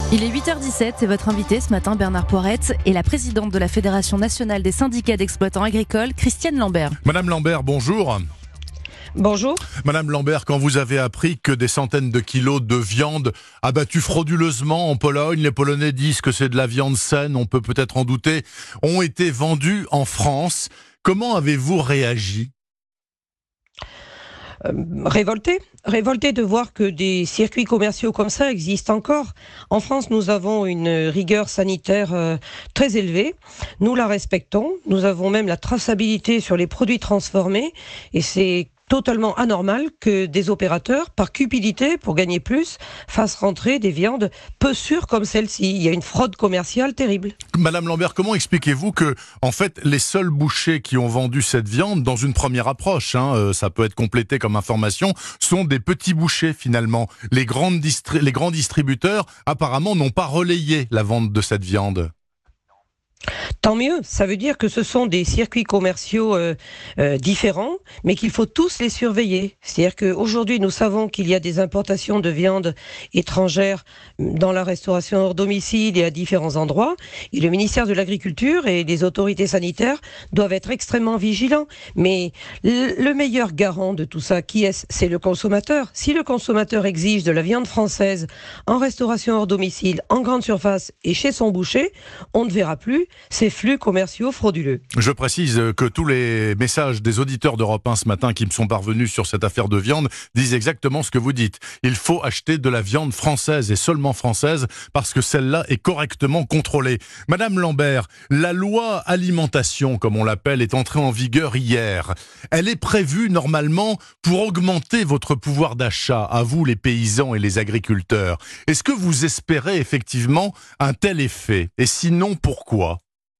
Il est 8h17 et votre invité ce matin, Bernard Poirette, est la présidente de la Fédération nationale des syndicats d'exploitants agricoles, Christiane Lambert. Madame Lambert, bonjour. Bonjour. Madame Lambert, quand vous avez appris que des centaines de kilos de viande abattue frauduleusement en Pologne, les Polonais disent que c'est de la viande saine, on peut peut-être en douter, ont été vendus en France, comment avez-vous réagi ? Révolté de voir que des circuits commerciaux comme ça existent encore. En France, nous avons une rigueur sanitaire très élevée. Nous la respectons. Nous avons même la traçabilité sur les produits transformés. Et c'est totalement anormal que des opérateurs, par cupidité, pour gagner plus, fassent rentrer des viandes peu sûres comme celle-ci. Il y a une fraude commerciale terrible. Madame Lambert, comment expliquez-vous que, en fait, les seuls bouchers qui ont vendu cette viande, dans une première approche, ça peut être complété comme information, sont des petits bouchers finalement. Les grands distributeurs, apparemment, n'ont pas relayé la vente de cette viande. Tant mieux, ça veut dire que ce sont des circuits commerciaux différents, mais qu'il faut tous les surveiller. C'est-à-dire qu'aujourd'hui, nous savons qu'il y a des importations de viande étrangère dans la restauration hors domicile et à différents endroits. Et le ministère de l'Agriculture et les autorités sanitaires doivent être extrêmement vigilants. Mais le meilleur garant de tout ça, qui est-ce ? C'est le consommateur. Si le consommateur exige de la viande française en restauration hors domicile, en grande surface et chez son boucher, on ne verra plus ces flux commerciaux frauduleux. Je précise que tous les messages des auditeurs d'Europe 1 ce matin qui me sont parvenus sur cette affaire de viande disent exactement ce que vous dites. Il faut acheter de la viande française et seulement française parce que celle-là est correctement contrôlée. Madame Lambert, la loi alimentation, comme on l'appelle, est entrée en vigueur hier. Elle est prévue normalement pour augmenter votre pouvoir d'achat, à vous les paysans et les agriculteurs. Est-ce que vous espérez effectivement un tel effet ? Et sinon, pourquoi ?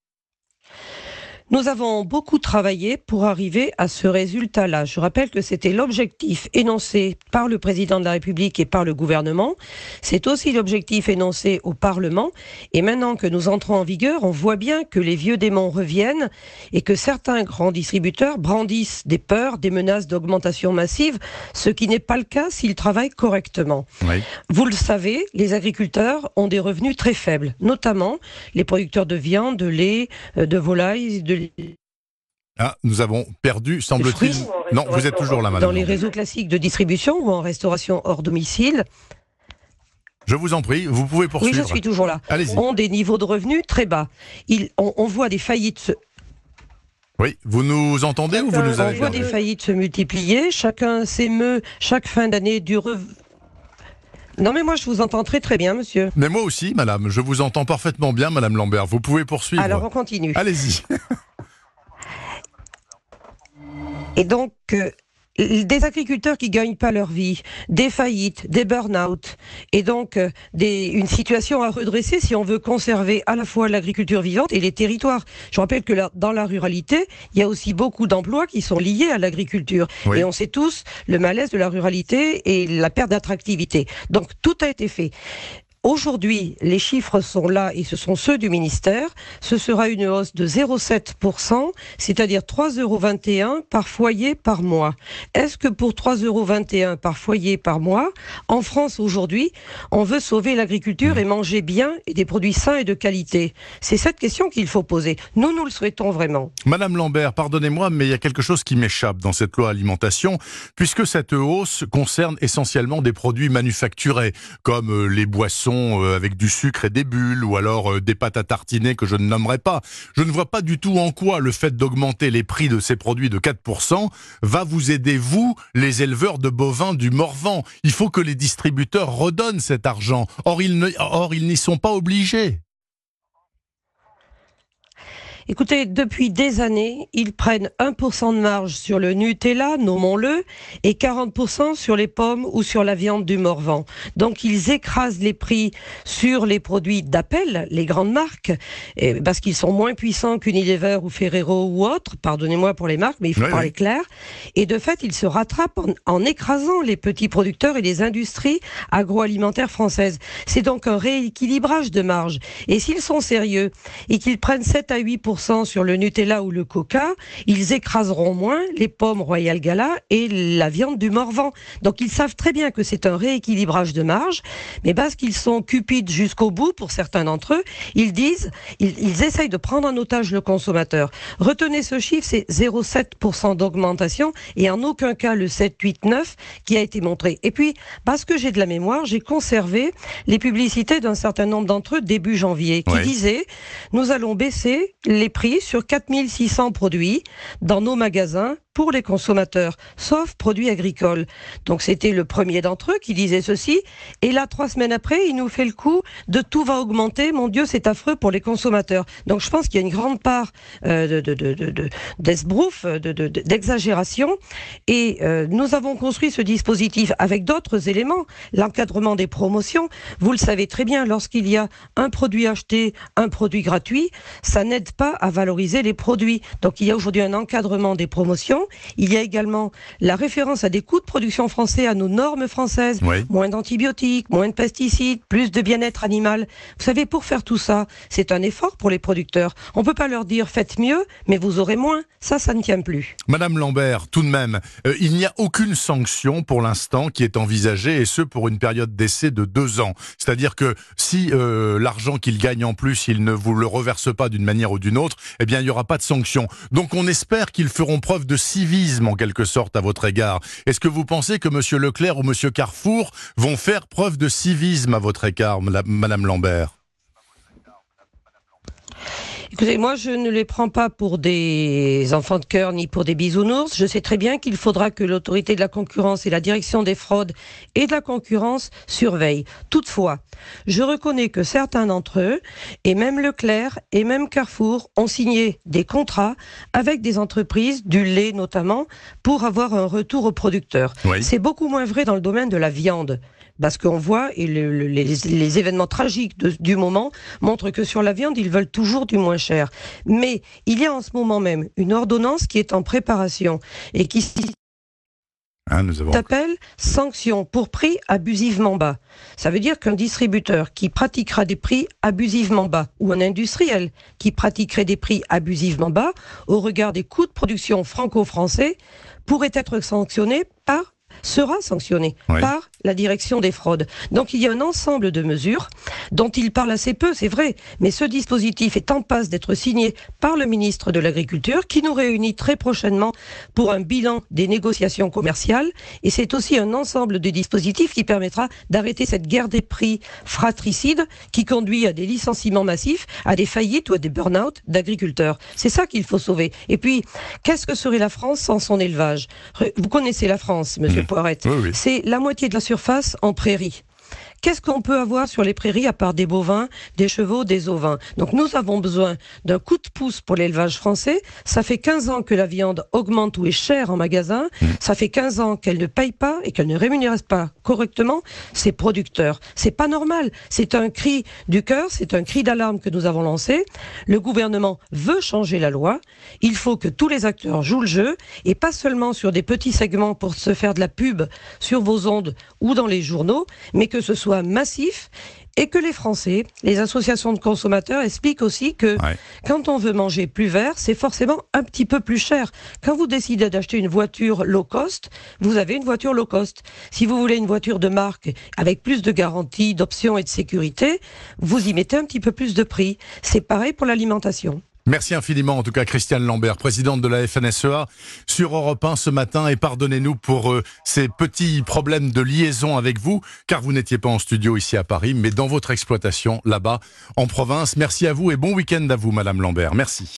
Nous avons beaucoup travaillé pour arriver à ce résultat-là. Je rappelle que c'était l'objectif énoncé par le président de la République et par le gouvernement. C'est aussi l'objectif énoncé au Parlement. Et maintenant que nous entrons en vigueur, on voit bien que les vieux démons reviennent et que certains grands distributeurs brandissent des peurs, des menaces d'augmentation massive, ce qui n'est pas le cas s'ils travaillent correctement. Oui. Vous le savez, les agriculteurs ont des revenus très faibles, notamment les producteurs de viande, de lait, de volaille, de Ah, nous avons perdu, semble-t-il. Non, vous êtes toujours là, madame. Dans les réseaux classiques de distribution ou en restauration hors domicile. Je vous en prie, vous pouvez poursuivre. Oui, je suis toujours là. Allez-y. Ont des niveaux de revenus très bas. On voit des faillites Oui, vous nous entendez ou vous nous avez on voit perdu ? des faillites se multiplier. Chacun s'émeut chaque fin d'année du Non mais moi je vous entends très très bien, monsieur. Mais moi aussi, madame, je vous entends parfaitement bien, madame Lambert. Vous pouvez poursuivre. Alors on continue. Allez-y. Et donc, des agriculteurs qui gagnent pas leur vie, des faillites, des burn-out, et donc une situation à redresser si on veut conserver à la fois l'agriculture vivante et les territoires. Je rappelle que dans la ruralité, il y a aussi beaucoup d'emplois qui sont liés à l'agriculture. Oui. Et on sait tous le malaise de la ruralité et la perte d'attractivité. Donc tout a été fait. Aujourd'hui, les chiffres sont là et ce sont ceux du ministère. Ce sera une hausse de 0,7%, c'est-à-dire 3,21 € par foyer par mois. Est-ce que pour 3,21 € par foyer par mois, en France aujourd'hui, on veut sauver l'agriculture et manger bien et des produits sains et de qualité ? C'est cette question qu'il faut poser. Nous le souhaitons vraiment. Madame Lambert, pardonnez-moi, mais il y a quelque chose qui m'échappe dans cette loi alimentation, puisque cette hausse concerne essentiellement des produits manufacturés, comme les boissons avec du sucre et des bulles, ou alors des pâtes à tartiner que je ne nommerai pas. Je ne vois pas du tout en quoi le fait d'augmenter les prix de ces produits de 4% va vous aider, vous, les éleveurs de bovins du Morvan. Il faut que les distributeurs redonnent cet argent. Or, ils n'y sont pas obligés. Écoutez, depuis des années, ils prennent 1% de marge sur le Nutella, nommons-le, et 40% sur les pommes ou sur la viande du Morvan. Donc ils écrasent les prix sur les produits d'appel, les grandes marques, parce qu'ils sont moins puissants qu'Unilever ou Ferrero ou autres, pardonnez-moi pour les marques, mais il faut parler clair. Et de fait, ils se rattrapent en écrasant les petits producteurs et les industries agroalimentaires françaises. C'est donc un rééquilibrage de marge. Et s'ils sont sérieux et qu'ils prennent 7 à 8% 10% sur le Nutella ou le Coca, ils écraseront moins les pommes Royal Gala et la viande du Morvan. Donc ils savent très bien que c'est un rééquilibrage de marge, mais parce qu'ils sont cupides jusqu'au bout, pour certains d'entre eux, ils essayent de prendre en otage le consommateur. Retenez ce chiffre, c'est 0,7% d'augmentation et en aucun cas le 7, 8, 9 qui a été montré. Et puis, parce que j'ai de la mémoire, j'ai conservé les publicités d'un certain nombre d'entre eux début janvier qui disaient « Nous allons baisser les prix sur 4600 produits dans nos magasins pour les consommateurs, sauf produits agricoles. » Donc c'était le premier d'entre eux qui disait ceci. Et là, 3 semaines après, il nous fait le coup de tout va augmenter. Mon Dieu, c'est affreux pour les consommateurs. Donc je pense qu'il y a une grande part d'esbrouf, d'exagération. Et nous avons construit ce dispositif avec d'autres éléments. L'encadrement des promotions. Vous le savez très bien, lorsqu'il y a un produit acheté, un produit gratuit, ça n'aide pas à valoriser les produits. Donc il y a aujourd'hui un encadrement des promotions. Il y a également la référence à des coûts de production français, à nos normes françaises, moins d'antibiotiques, moins de pesticides, plus de bien-être animal. Vous savez, pour faire tout ça, c'est un effort pour les producteurs. On ne peut pas leur dire faites mieux, mais vous aurez moins. Ça ne tient plus. Madame Lambert, tout de même, il n'y a aucune sanction pour l'instant qui est envisagée, et ce pour une période d'essai de 2 ans. C'est-à-dire que si l'argent qu'ils gagnent en plus, ils ne vous le reversent pas d'une manière ou d'une autre, eh bien il n'y aura pas de sanction. Donc on espère qu'ils feront preuve de civisme en quelque sorte à votre égard. Est-ce que vous pensez que M. Leclerc ou M. Carrefour vont faire preuve de civisme à votre égard, Madame Lambert ? Écoutez, moi je ne les prends pas pour des enfants de cœur ni pour des bisounours. Je sais très bien qu'il faudra que l'autorité de la concurrence et la direction des fraudes et de la concurrence surveillent. Toutefois, je reconnais que certains d'entre eux, et même Leclerc et même Carrefour, ont signé des contrats avec des entreprises, du lait notamment, pour avoir un retour aux producteurs. C'est beaucoup moins vrai dans le domaine de la viande. Parce qu'on voit, et les événements tragiques du moment montrent que sur la viande, ils veulent toujours du moins cher. Mais il y a en ce moment même une ordonnance qui est en préparation et qui s'appelle sanction pour prix abusivement bas. Ça veut dire qu'un distributeur qui pratiquera des prix abusivement bas ou un industriel qui pratiquerait des prix abusivement bas au regard des coûts de production franco-français sera sanctionné par la direction des fraudes. Donc il y a un ensemble de mesures dont il parle assez peu, c'est vrai, mais ce dispositif est en passe d'être signé par le ministre de l'Agriculture qui nous réunit très prochainement pour un bilan des négociations commerciales, et c'est aussi un ensemble de dispositifs qui permettra d'arrêter cette guerre des prix fratricide qui conduit à des licenciements massifs, à des faillites ou à des burn-out d'agriculteurs. C'est ça qu'il faut sauver. Et puis, qu'est-ce que serait la France sans son élevage ? Vous connaissez la France, monsieur Poirette. Oui. C'est la moitié de la surface en prairie. Qu'est-ce qu'on peut avoir sur les prairies à part des bovins, des chevaux, des ovins ? Donc nous avons besoin d'un coup de pouce pour l'élevage français. Ça fait 15 ans que la viande augmente ou est chère en magasin. Ça fait 15 ans qu'elle ne paye pas et qu'elle ne rémunère pas correctement ses producteurs. C'est pas normal. C'est un cri du cœur, c'est un cri d'alarme que nous avons lancé. Le gouvernement veut changer la loi. Il faut que tous les acteurs jouent le jeu et pas seulement sur des petits segments pour se faire de la pub sur vos ondes ou dans les journaux, mais que ce soit massif, et que les Français, les associations de consommateurs expliquent aussi que quand on veut manger plus vert, c'est forcément un petit peu plus cher. Quand vous décidez d'acheter une voiture low cost, vous avez une voiture low cost. Si vous voulez une voiture de marque avec plus de garanties, d'options et de sécurité, vous y mettez un petit peu plus de prix. C'est pareil pour l'alimentation. Merci infiniment, en tout cas, Christiane Lambert, présidente de la FNSEA, sur Europe 1 ce matin. Et pardonnez-nous pour ces petits problèmes de liaison avec vous, car vous n'étiez pas en studio ici à Paris, mais dans votre exploitation là-bas, en province. Merci à vous et bon week-end à vous, Madame Lambert. Merci.